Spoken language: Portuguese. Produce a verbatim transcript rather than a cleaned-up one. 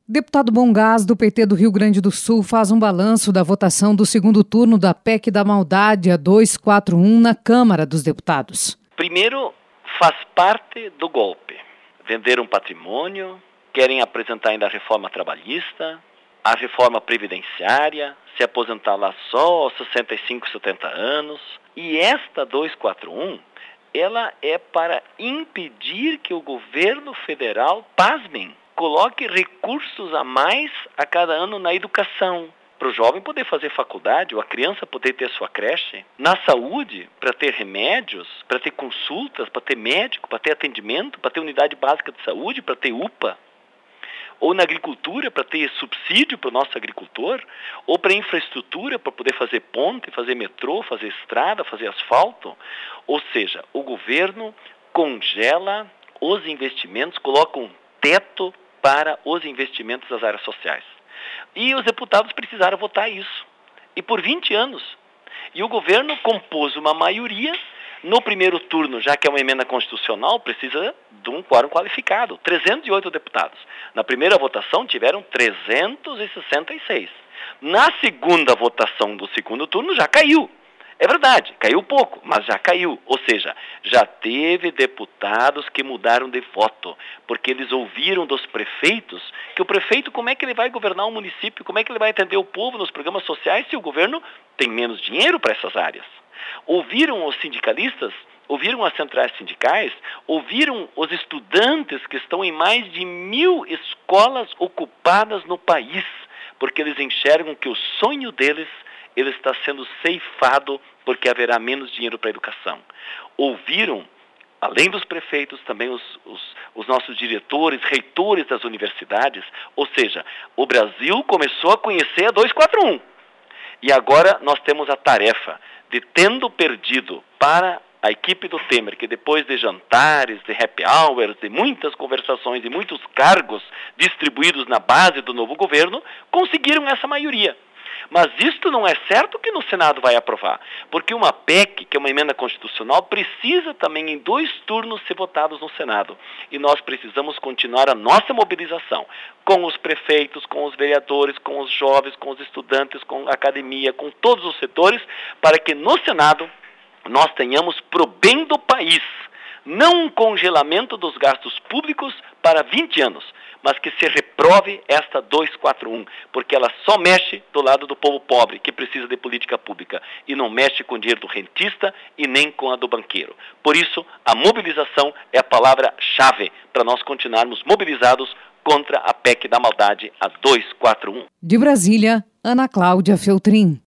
Deputado Bongás, do P T do Rio Grande do Sul, faz um balanço da votação do segundo turno da P E C da Maldade, a duzentos e quarenta e um, na Câmara dos Deputados. Primeiro, faz parte do golpe. Venderam patrimônio, querem apresentar ainda a reforma trabalhista, a reforma previdenciária, se aposentar lá só aos sessenta e cinco, setenta anos. E esta duzentos e quarenta e um, ela é para impedir que o governo federal, pasmem, coloque recursos a mais a cada ano na educação, para o jovem poder fazer faculdade, ou a criança poder ter sua creche, na saúde, para ter remédios, para ter consultas, para ter médico, para ter atendimento, para ter unidade básica de saúde, para ter U P A, ou na agricultura, para ter subsídio para o nosso agricultor, ou para infraestrutura, para poder fazer ponte, fazer metrô, fazer estrada, fazer asfalto. Ou seja, o governo congela os investimentos, coloca um teto para os investimentos das áreas sociais. E os deputados precisaram votar isso. E por vinte anos. E o governo compôs uma maioria. No primeiro turno, já que é uma emenda constitucional, precisa de um quórum qualificado. trezentos e oito deputados. Na primeira votação, tiveram trezentos e sessenta e seis. Na segunda votação do segundo turno, já caiu. É verdade, caiu pouco, mas já caiu. Ou seja, já teve deputados que mudaram de voto, porque eles ouviram dos prefeitos que o prefeito, como é que ele vai governar um município, como é que ele vai atender o povo nos programas sociais se o governo tem menos dinheiro para essas áreas. Ouviram os sindicalistas, ouviram as centrais sindicais, ouviram os estudantes que estão em mais de mil escolas ocupadas no país, porque eles enxergam que o sonho deles ele está sendo ceifado porque haverá menos dinheiro para a educação. Ouviram, além dos prefeitos, também os, os, os nossos diretores, reitores das universidades, ou seja, o Brasil começou a conhecer a duzentos e quarenta e um. E agora nós temos a tarefa de, tendo perdido para a equipe do Temer, que depois de jantares, de happy hours, de muitas conversações e muitos cargos distribuídos na base do novo governo, conseguiram essa maioria. Mas isto não é certo que no Senado vai aprovar, porque uma P E C, que é uma emenda constitucional, precisa também em dois turnos ser votados no Senado. E nós precisamos continuar a nossa mobilização com os prefeitos, com os vereadores, com os jovens, com os estudantes, com a academia, com todos os setores, para que no Senado nós tenhamos pro bem do país, não um congelamento dos gastos públicos para vinte anos, mas que se reprove esta duzentos e quarenta e um, porque ela só mexe do lado do povo pobre, que precisa de política pública, e não mexe com o dinheiro do rentista e nem com a do banqueiro. Por isso, a mobilização é a palavra-chave para nós continuarmos mobilizados contra a P E C da Maldade, a duzentos e quarenta e um. De Brasília, Ana Cláudia Feltrin.